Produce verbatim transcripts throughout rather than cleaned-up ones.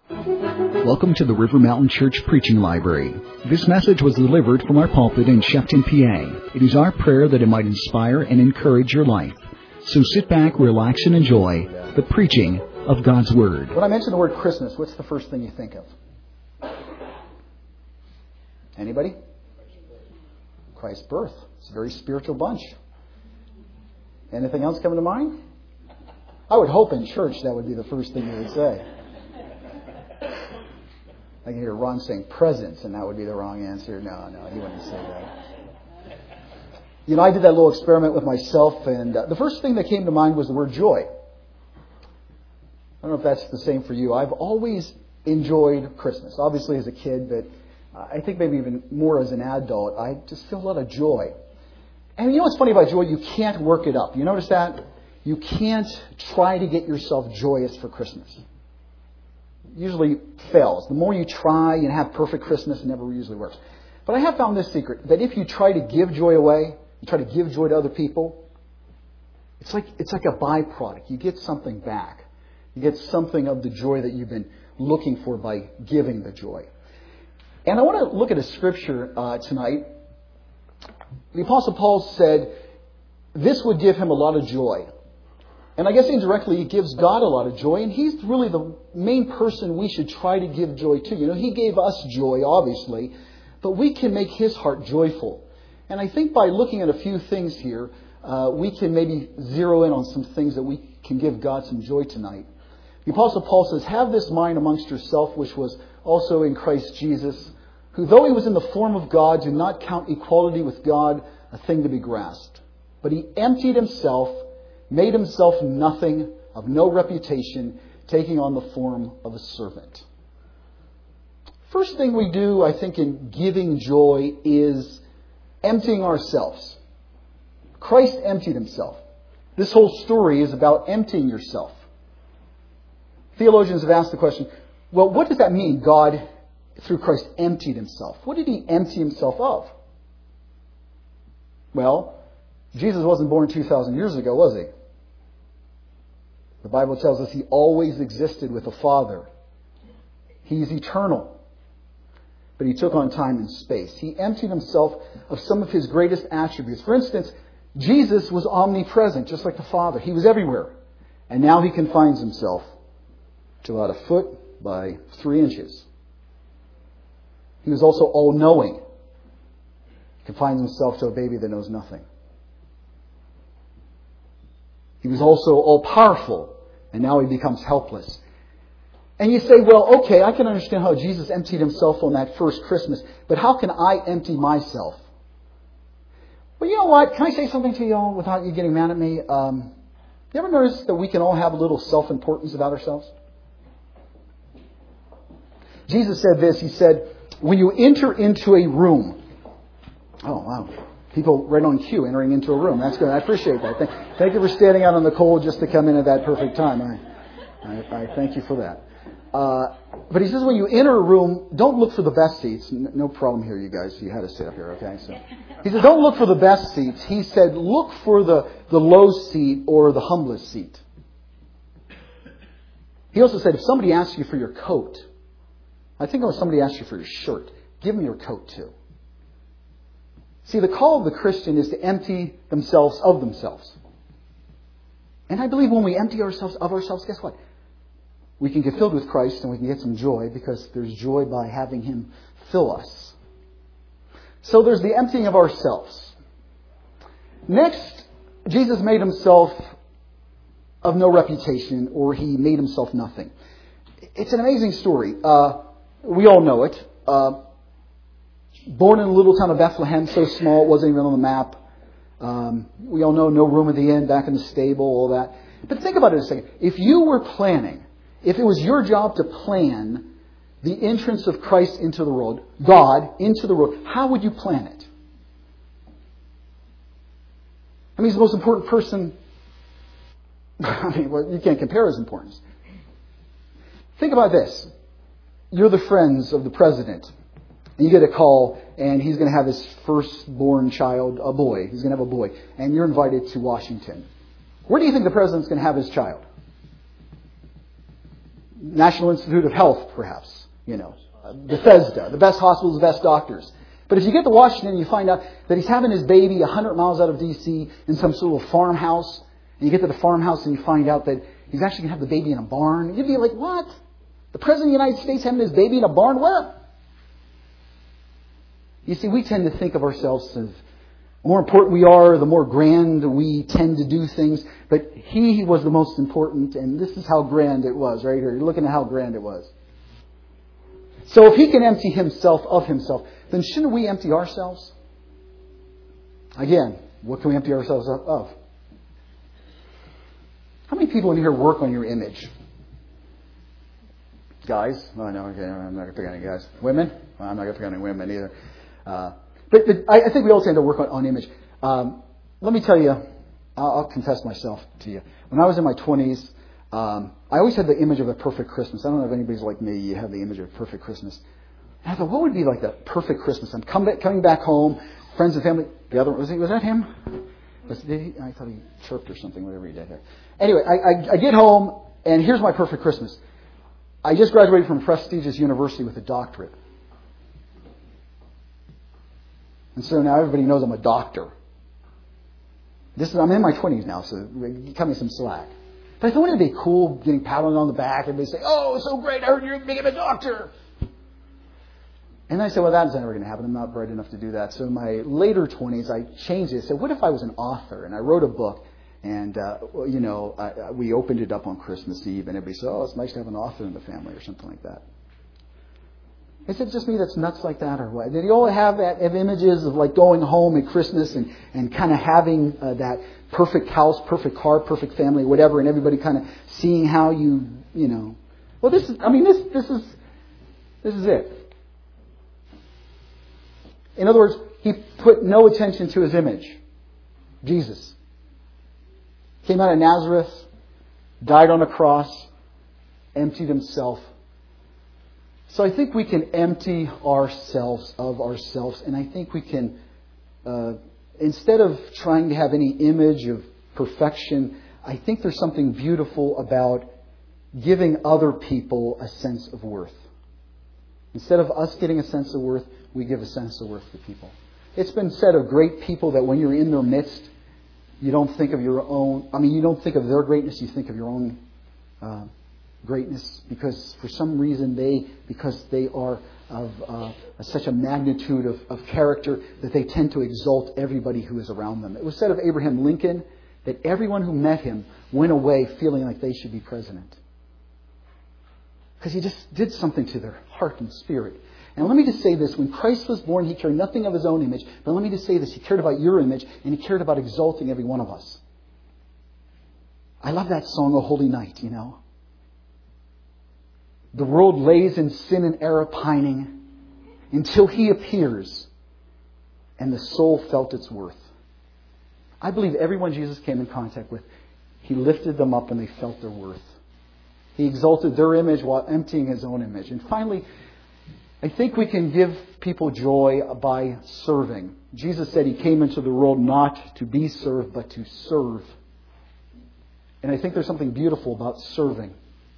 Welcome to the River Mountain Church Preaching Library. This message was delivered from our pulpit in Shepton, P A. It is our prayer that it might inspire and encourage your life. So sit back, relax, and enjoy the preaching of God's Word. When I mention the word Christmas, what's the first thing you think of? Anybody? Christ's birth. It's a very spiritual bunch. Anything else coming to mind? I would hope in church that would be the first thing you would say. I can hear Ron saying presents, and that would be the wrong answer. No, no, he wouldn't say that. You know, I did that little experiment with myself, and uh, the first thing that came to mind was the word joy. I don't know if that's the same for you. I've always enjoyed Christmas, obviously as a kid, but I think maybe even more as an adult. I just feel a lot of joy. And you know what's funny about joy? You can't work it up. You notice that? You can't try to get yourself joyous for Christmas. Usually fails. The more you try and have perfect Christmas, it never usually works. But I have found this secret, that if you try to give joy away, you try to give joy to other people, it's like it's like a byproduct. You get something back. You get something of the joy that you've been looking for by giving the joy. And I want to look at a scripture uh, tonight. The Apostle Paul said this would give him a lot of joy. And I guess indirectly it gives God a lot of joy. And He's really the main person we should try to give joy to. You know, He gave us joy, obviously. But we can make His heart joyful. And I think by looking at a few things here, uh, we can maybe zero in on some things that we can give God some joy tonight. The Apostle Paul says, "Have this mind amongst yourself, which was also in Christ Jesus, who though He was in the form of God, did not count equality with God a thing to be grasped. But He emptied Himself, made Himself nothing, of no reputation, taking on the form of a servant." First thing we do, I think, in giving joy is emptying ourselves. Christ emptied Himself. This whole story is about emptying yourself. Theologians have asked the question, well, what does that mean, God, through Christ, emptied Himself? What did He empty Himself of? Well, Jesus wasn't born two thousand years ago, was He? The Bible tells us He always existed with the Father. He's eternal. But He took on time and space. He emptied Himself of some of His greatest attributes. For instance, Jesus was omnipresent, just like the Father. He was everywhere. And now He confines Himself to about a foot by three inches. He was also all-knowing. He confines Himself to a baby that knows nothing. He was also all-powerful, and now He becomes helpless. And you say, well, okay, I can understand how Jesus emptied Himself on that first Christmas, but how can I empty myself? Well, you know what? Can I say something to you all without you getting mad at me? Um, you ever notice that we can all have a little self-importance about ourselves? Jesus said this. He said, when you enter into a room... Oh, wow. People right on cue entering into a room. That's good. I appreciate that. Thank, thank you for standing out on the cold just to come in at that perfect time. I, I, I thank you for that. Uh, but He says when you enter a room, don't look for the best seats. No problem here, you guys. You had to sit up here, okay? So He said, don't look for the best seats. He said, look for the, the low seat or the humblest seat. He also said, if somebody asks you for your coat, I think when somebody asks you for your shirt, give them your coat too. See, the call of the Christian is to empty themselves of themselves. And I believe when we empty ourselves of ourselves, guess what? We can get filled with Christ and we can get some joy because there's joy by having Him fill us. So there's the emptying of ourselves. Next, Jesus made Himself of no reputation, or He made Himself nothing. It's an amazing story. Uh, we all know it. Uh, born in a little town of Bethlehem, so small it wasn't even on the map. Um, we all know no room at the inn, back in the stable, all that. But think about it a second. If you were planning, if it was your job to plan the entrance of Christ into the world, God into the world, how would you plan it? I mean, He's the most important person. I mean, well, you can't compare His importance. Think about this. You're the friends of the president. You get a call, and he's going to have his firstborn child, a boy. He's going to have a boy. And you're invited to Washington. Where do you think the president's going to have his child? National Institute of Health, perhaps. You know, uh, Bethesda, the best hospitals, the best doctors. But if you get to Washington and you find out that he's having his baby one hundred miles out of D C in some sort of farmhouse, and you get to the farmhouse and you find out that he's actually going to have the baby in a barn, you'd be like, what? The President of the United States having his baby in a barn? Where? You see, we tend to think of ourselves as the more important we are, the more grand we tend to do things. But he was the most important, and this is how grand it was right here. You're looking at how grand it was. So if he can empty himself of himself, then shouldn't we empty ourselves? Again, what can we empty ourselves of? How many people in here work on your image? Guys? Oh, no, okay, I'm not going to pick on any guys. Women? Well, I'm not going to pick on any women either. Uh, but, but I, I think we all tend to work on, on image. Um, let me tell you, I'll, I'll confess myself to you. When I was in my twenties, um, I always had the image of a perfect Christmas. I don't know if anybody's like me. You have the image of a perfect Christmas. And I thought, what would be like the perfect Christmas? I'm come back, coming back home, friends and family. The other was he, was that him? Was, did he, I thought he chirped or something, whatever he did there. Anyway, I, I, I get home, and here's my perfect Christmas. I just graduated from a prestigious university with a doctorate. And so now everybody knows I'm a doctor. This is, I'm in my twenties now, so cut me some slack. But I thought, wouldn't it be cool getting patted on the back? Everybody say, oh, so great, I heard you're becoming a doctor. And I said, well, that's never going to happen. I'm not bright enough to do that. So in my later twenties, I changed it. I said, what if I was an author? And I wrote a book. And, uh, you know, I, we opened it up on Christmas Eve. And everybody said, oh, it's nice to have an author in the family or something like that. Is it just me that's nuts like that or what? Did you all have that have images of like going home at Christmas and, and kind of having uh, that perfect house, perfect car, perfect family, whatever, and everybody kind of seeing how you, you know. Well, this is, I mean, this this is, this is it. In other words, he put no attention to his image. Jesus. Came out of Nazareth, died on a cross, emptied himself. So I think we can empty ourselves of ourselves, and I think we can, uh, instead of trying to have any image of perfection, I think there's something beautiful about giving other people a sense of worth. Instead of us getting a sense of worth, we give a sense of worth to people. It's been said of great people that when you're in their midst, you don't think of your own, I mean, you don't think of their greatness, you think of your own uh, greatness, because for some reason they, because they are of uh, such a magnitude of, of character that they tend to exalt everybody who is around them. It was said of Abraham Lincoln that everyone who met him went away feeling like they should be president. Because he just did something to their heart and spirit. And let me just say this. When Christ was born, he cared nothing of his own image. But let me just say this. He cared about your image, and he cared about exalting every one of us. I love that song, O Holy Night, you know. The world lays in sin and error pining until he appears, and the soul felt its worth. I believe everyone Jesus came in contact with, he lifted them up and they felt their worth. He exalted their image while emptying his own image. And finally, I think we can give people joy by serving. Jesus said he came into the world not to be served, but to serve. And I think there's something beautiful about serving.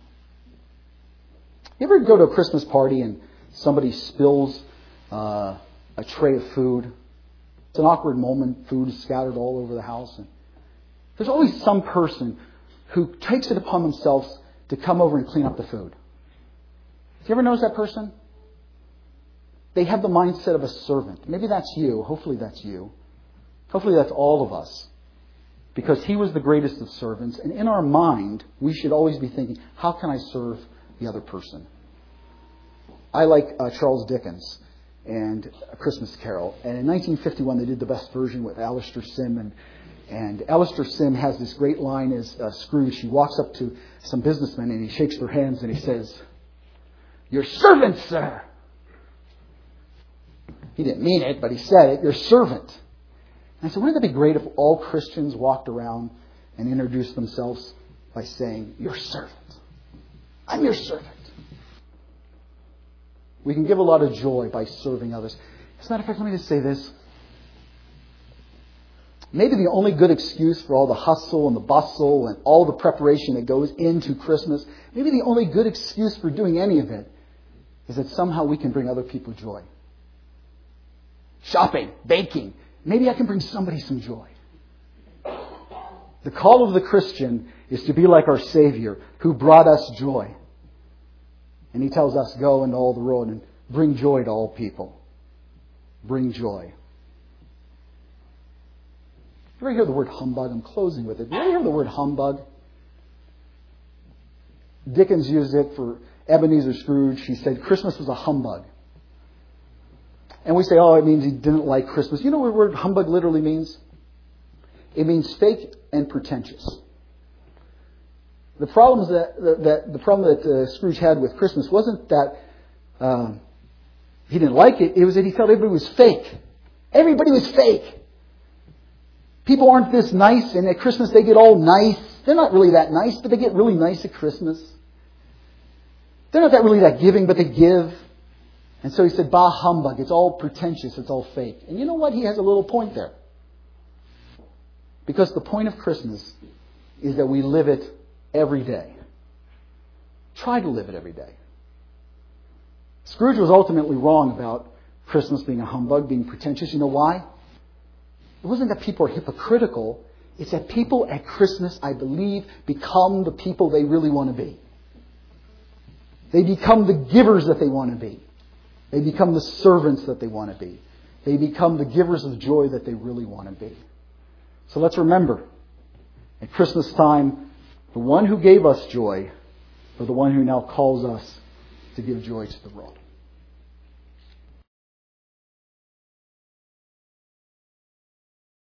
You ever go to a Christmas party and somebody spills uh, a tray of food? It's an awkward moment. Food is scattered all over the house. And there's always some person who takes it upon themselves to come over and clean up the food. Do you ever notice that person? They have the mindset of a servant. Maybe that's you. Hopefully that's you. Hopefully that's all of us. Because he was the greatest of servants. And in our mind, we should always be thinking, how can I serve the other person? I like uh, Charles Dickens and A Christmas Carol. And in nineteen fifty-one, they did the best version with Alistair Sim. And, and Alistair Sim has this great line as uh, Scrooge. He walks up to some businessmen and he shakes their hands and he says, "Your servant, sir." He didn't mean it, but he said it. Your servant. And I said, wouldn't it be great if all Christians walked around and introduced themselves by saying, your servant. I'm your servant. We can give a lot of joy by serving others. As a matter of fact, let me just say this. Maybe the only good excuse for all the hustle and the bustle and all the preparation that goes into Christmas, maybe the only good excuse for doing any of it is that somehow we can bring other people joy. Shopping, baking. Maybe I can bring somebody some joy. The call of the Christian is to be like our Savior who brought us joy. And He tells us, go into all the world and bring joy to all people. Bring joy. You ever hear the word humbug? I'm closing with it. You ever hear the word humbug? Dickens used it for Ebenezer Scrooge. He said Christmas was a humbug. And we say, oh, it means he didn't like Christmas. You know what the word humbug literally means? It means fake and pretentious. The problems that, that the problem that uh, Scrooge had with Christmas wasn't that uh, he didn't like it. It was that he felt everybody was fake. Everybody was fake. People aren't this nice, and at Christmas they get all nice. They're not really that nice, but they get really nice at Christmas. They're not that really that giving, but they give. And so he said, bah humbug. It's all pretentious. It's all fake. And you know what? He has a little point there. Because the point of Christmas is that we live it every day. Try to live it every day. Scrooge was ultimately wrong about Christmas being a humbug, being pretentious. You know why? It wasn't that people are hypocritical. It's that people at Christmas, I believe, become the people they really want to be. They become the givers that they want to be. They become the servants that they want to be. They become the givers of joy that they really want to be. So let's remember, at Christmas time, the one who gave us joy, or the one who now calls us to give joy to the world.